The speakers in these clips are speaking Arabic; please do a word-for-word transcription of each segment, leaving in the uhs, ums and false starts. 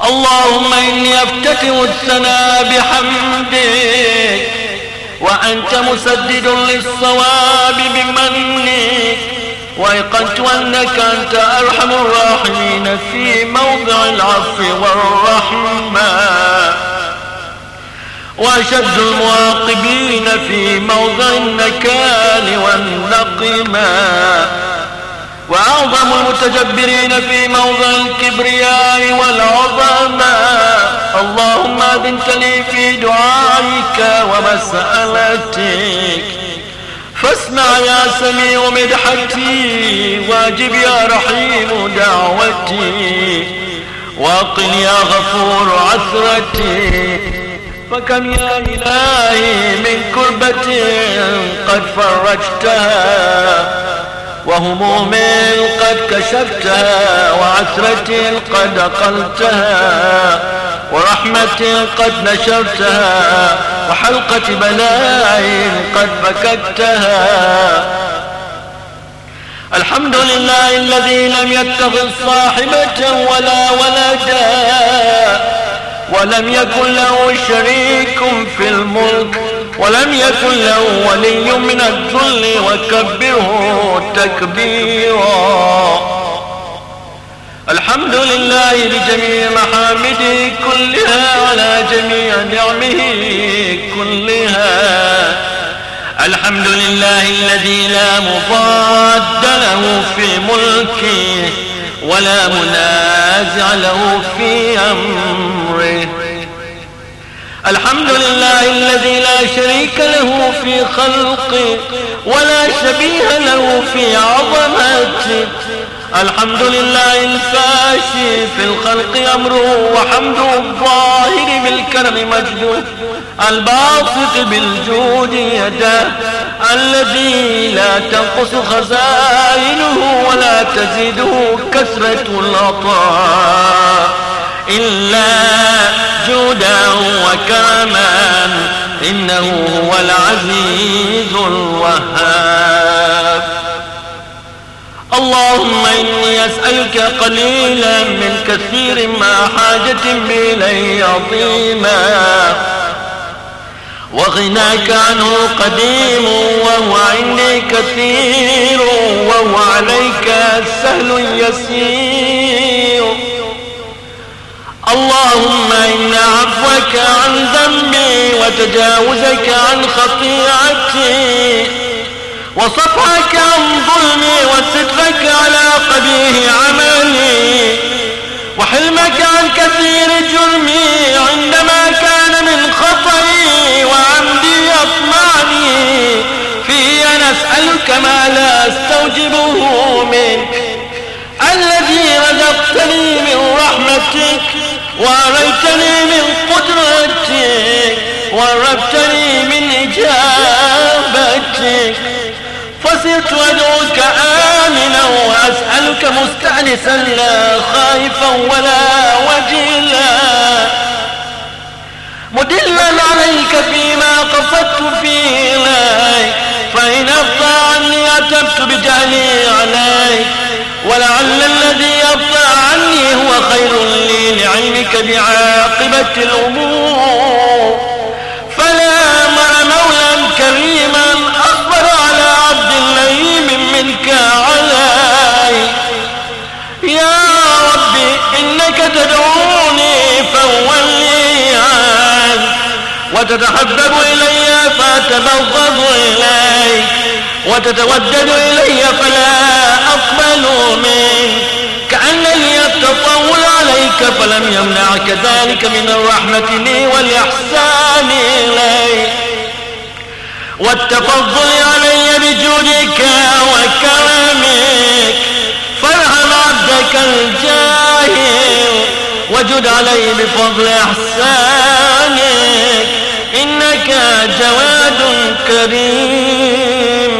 اللهم إني أفتتح الثناء بحمدك وأنت مسدد للصواب بمنك، وأيقنت أنك أنت أرحم الراحمين في موضع العفو والرحمة، وأشد المعاقبين في موضع النكال والنقمة، وأعظم المتجبرين في موضع الكبرياء والعظمة. اللهم أذنت لي في دعائك ومسألتك، فاسمع يا سميع مدحتي، واجب يا رحيم دعوتي، واقل يا غفور عثرتي. فكم يا إلهي من كربة قد فرجتها، وهموم قد كشفتها، وعثرة قد أقلتها، ورحمة قد نشرتها، وحلقة بلاء قد فككتها. الحمد لله الذي لم يتخذ صاحبة ولا ولدا، ولم يكن له شريك في الملك، ولم يكن له ولي من الذل، وكبره تكبيرا. الحمد لله بجميع محامده كلها، على جميع نعمه كلها. الحمد لله الذي لا مضاد له في ملكه، ولا منازع له في أمره. الحمد لله الذي لا شريك له في خلقه، ولا شبيه له في عظمته. الحمد لله الفاشي في الخلق أمره، وحمده الظاهر بالكرم مجده، الباسط بالجود يده، الذي لا تنقص خزائنه ولا تزيده كثرة العطاء إلا جودا وكرما، إنه هو العزيز الوهاب. اللهم إني أسألك قليلا من كثير ما حاجة إليه عظيما، وغناك عنه قديم وهو عندي كثير، وهو عليك سهل يسير. اللهم إن عفوك عن ذنبي، وتجاوزك عن خطيئتي، وصفحك عن ظلمي، وسترك على قبيح عملي، وحلمك عن كثير جرمي عندما كان من خطئي وعمدي أطمعني في أن أسألك ما لا أستوجبه منك، الذي رزقتني من رحمتك، وأريتني من قدرتك، وقربتني من إجابتك. فصرت أدعوك آمنا وأسألك مستأنسا لا خائفا ولا وجلا، مدلا عليك فيما قصدت فيه إليك، فإن أبطى عني أتبت بجهلي عليك، ولعل الذي أبطى عني هو خير لي لعلمك بعاقبة الأمور. فلا أمر مولا كريما أصبر على عبد اللئيم منك علي. يا ربي إنك تدعوني فولي عنك، وتتحبب إلي فأتبغض إليك، وتتودد إلي فلا أقبل منك، كأنني أتطول عليك فلم يمنعك ذلك من الرحمة لي والإحسان إليك والتفضل علي بجودك وكرمك. فارحم عبدك الجاهل، وجد علي بفضل إحسانك، إنك جواد كريم.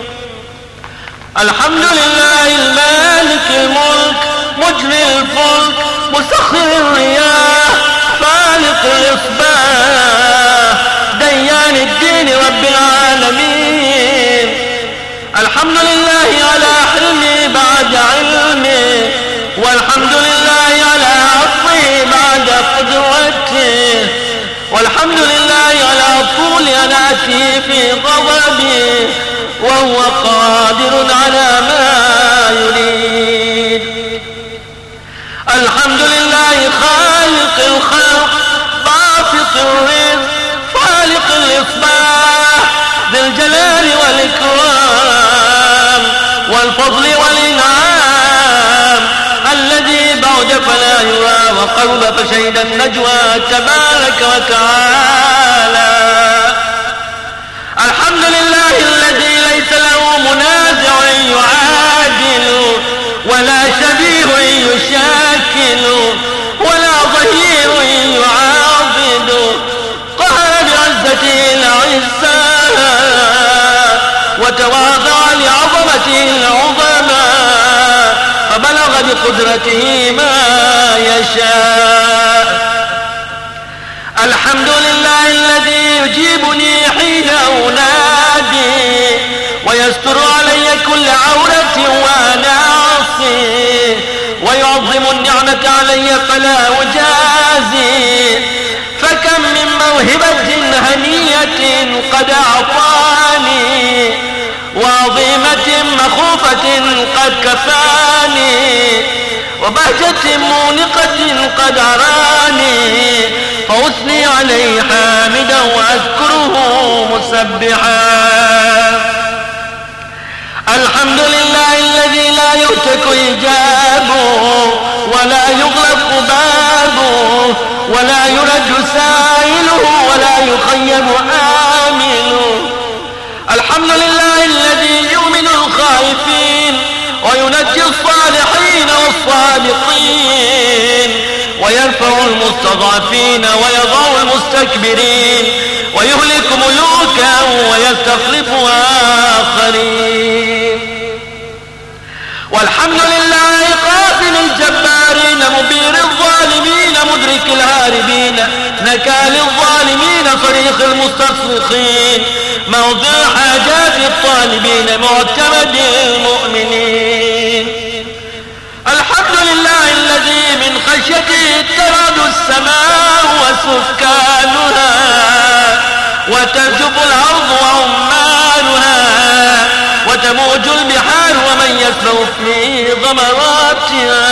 الحمد لله المالك الملك، مجري الفلك، مسخر الرياح، فالق الإصباح، ديان الدين رب العالمين. الحمد لله على حلمي بعد علمي، والحمد لله على عفوي بعد الحمد لله خالق الخلق باسط الرزق فالق الإصباح ذي الجلال والإكرام والفضل والإنعام الذي بعد فلا يرى وقرب فشهد النجوى تبارك وتعالى. الحمد لله الذي ليس له منازع يعادل ولا شبيه يشاكل ولا ظهير يعاضد قهر بعزته العزاء وتواضع لعظمته العظماء فبلغ بقدرته ما يشاء. الحمد لله الذي يجيبني حين أنادي ويستر علي كل عورة وأنا عصي ويعظم النعمة علي فلا أجازي فكم من موهبة هنية قد أعطاني وعظيمة مخوفة قد كفاني وبهجة مونقة قد أراني فأثني عليه حامدا وأذكره مسبحا. الحمد لله الذي لا يؤتك إجابه ولا يغلق بابه ولا يرد سائله ولا يخيب آمله. الحمد لله الذي يؤمن الخائفين وينجي الصالحين والصادقين ويرفع المستضعفين ويضع المستكبرين ويهلك ملوكا ويستخلف آخرين. والحمد لله قاسم الجبارين مبير الظالمين مدرك الهاربين نكال الظالمين صريخ المستصرخين موضع حاجات الطالبين معتمد المؤمنين. الحمد لله الذي من خشيته ترعد السماء وسكانها وترجف الأرض وعمالها وتموج البحار ومن يسبح في ضمراتها.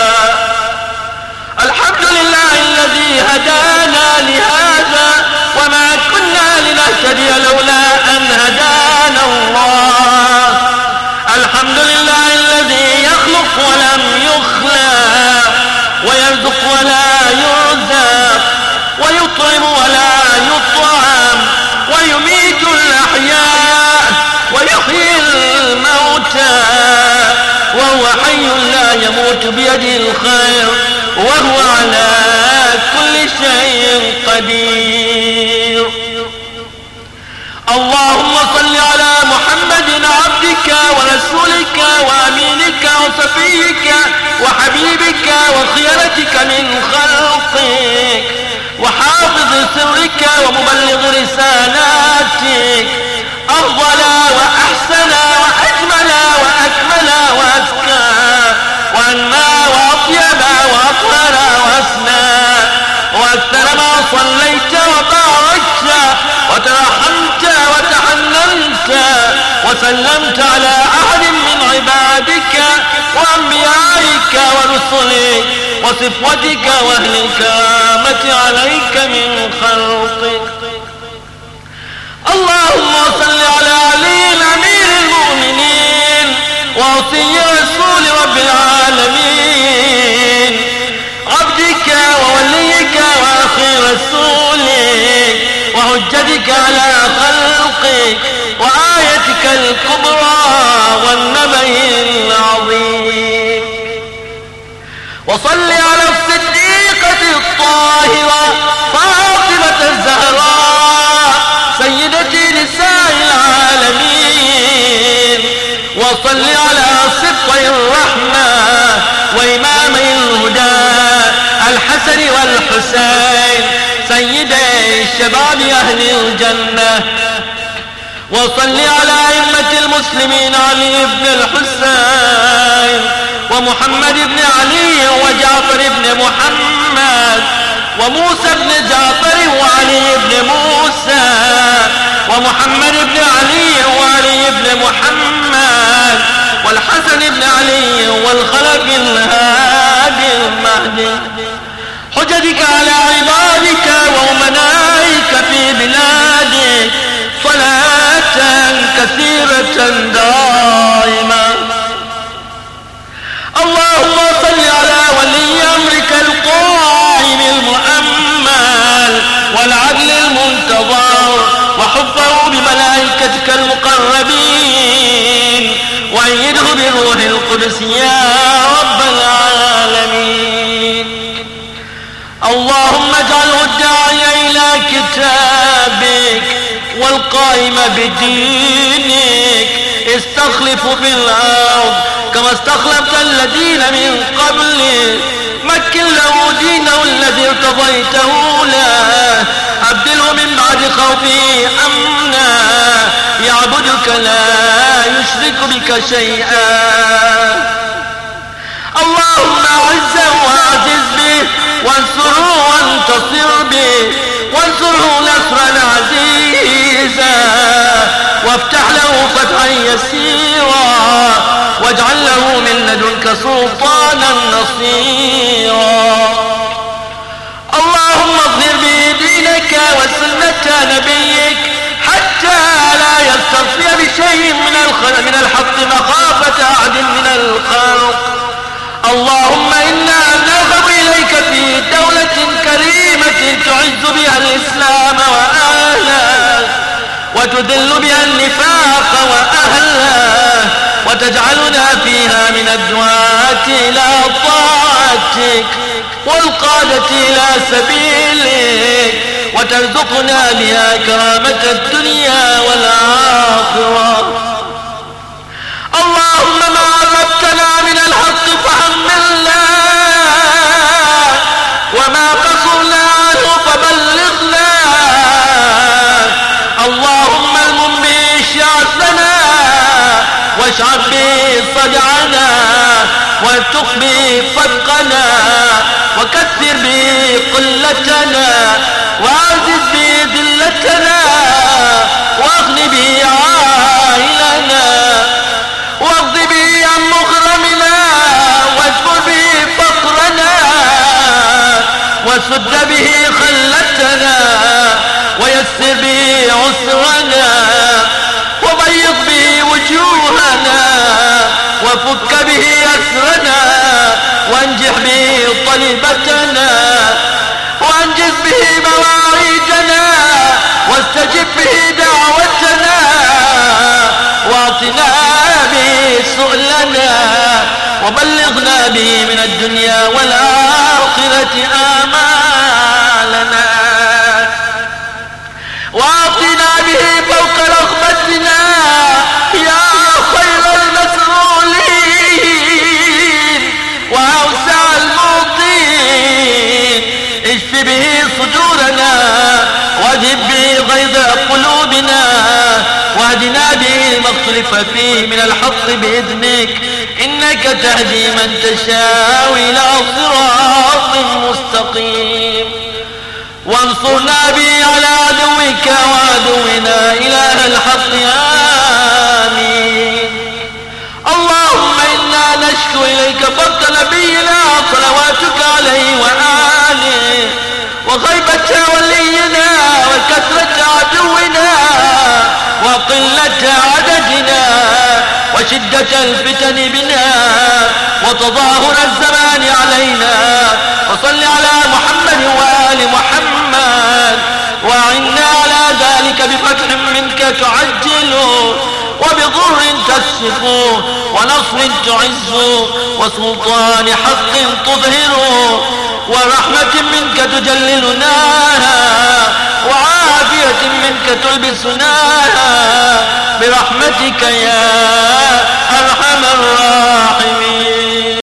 الحمد لله الذي هدانا لهذا وما كنا لنهتدي لولا أن هدانا الله. الحمد لله الذي يخلق ولم يخلق ويرزق ولا يرزق ويطعم ولا يطعم ويميت الأحياء ويحيي الموتى وهو حي لا يموت بيده الخير وهو على كل شيء قدير. اللهم صل على محمد عبدك ورسولك وأمينك وصفيك وحبيبك وخيرتك من خلقك وحافظ سرك ومبلغ رسالاتك أفضل وأحسن وأجمل وأكمل وأزكى وأنمى وأطيب وأطهر وأسنى وأكثر ما صليت وباركت وترحمت وتحننت وسلمت على أحد من عبادك وأنبيائك ورسلك وصفوتك وأهل الكرامة عليك من خلقك. اللهم صل على علي أمير المؤمنين ووصي رسول رب العالمين عبدك ووليك وأخي رسولك وحجتك على خلقك وآيتك الكبرى والنبي العظيم. وصل على الصديقة الطاهرة فاطمة الزهراء سيدتي نساء العالمين. وصل على صفي الرحمة وإمامي الهدى الحسن والحسين سيدي الشباب أهل الجنة. وصل على أئمة المسلمين علي بن الحسين ومحمد بن علي وجعفر بن محمد وموسى بن جعفر وعلي بن موسى ومحمد بن علي وعلي بن محمد والحسن بن علي والخلف الهادي القائم بدينك استخلف في الأرض كما استخلفت الذين من قبلك. مكن له دينه الذي ارتضيته له، أبدله من بعد خوفه أمنا، يعبدك لا يشرك بك شيئا. اللهم أعزه وأعزز به، وانصره وانتصر به، وانصره نصرا عزيزا، وافتح له فتحا يسيرا، واجعل له من لدنك سلطانا نصيرا. اللهم اظهر به دينك وسنة نبيك حتى لا يستخفي بشيء من من الحق مخافة أحد من الخلق. اللهم إنا نرغب إليك في دولة كريمة تعز بها الإسلام وأهله، وتذل بها النفاق وأهله، وتجعلنا فيها من الدعاة إلى طاعتك والقادة إلى سبيلك، وترزقنا بها كرامة الدنيا والآخرة. اللهم ما عرفتنا من الحق فحملنا، وما قصرنا عنه فبلغنا. اللهم المم به شعثنا، واشعر به صدعنا، والتق به فدقنا، وكثر به قلتنا، وعزز به ذلتنا، واغن به عائلنا، واغض به عن مغرمنا، واجبر به فقرنا، وسد به خلتنا، ويسر به عسرنا، وضيق به وجوهنا، وفك به أسرنا، وانجح به طلبتنا، وانجز به مواعيدنا، واستجب به دعوتنا، واعطنا به سؤلنا، وبلغنا به من الدنيا والآخرة آمالنا، واعطنا به فوق رغبتنا يا خير المسؤولين وأوسع المعطين. اشف به صدورنا، واذهب به غيظ قلوبنا، واهدنا به ما اختلف فيه من الحق بإذنك، إنك تهدي من تشاء إلى صراط مستقيم. وانصرنا به على عدوك وعدونا إله الحق آمين. اللهم إنا نشكو إليك فضل نبينا صلواتك عليه وآله، وغيبة ولينا، وكثرة عدونا، وقلة عددنا، وشدة الفتن بنا، وتظاهر الزمان علينا. وصل على محمد وآل محمد، وأعنا على ذلك بفتح منك تعجله، وبضر تكشفه، ونصر تعزه، وسلطان حق تظهره، ورحمة منك تجللناها، وعافية منك تلبسناها، برحمتك يا أرحم الراحمين.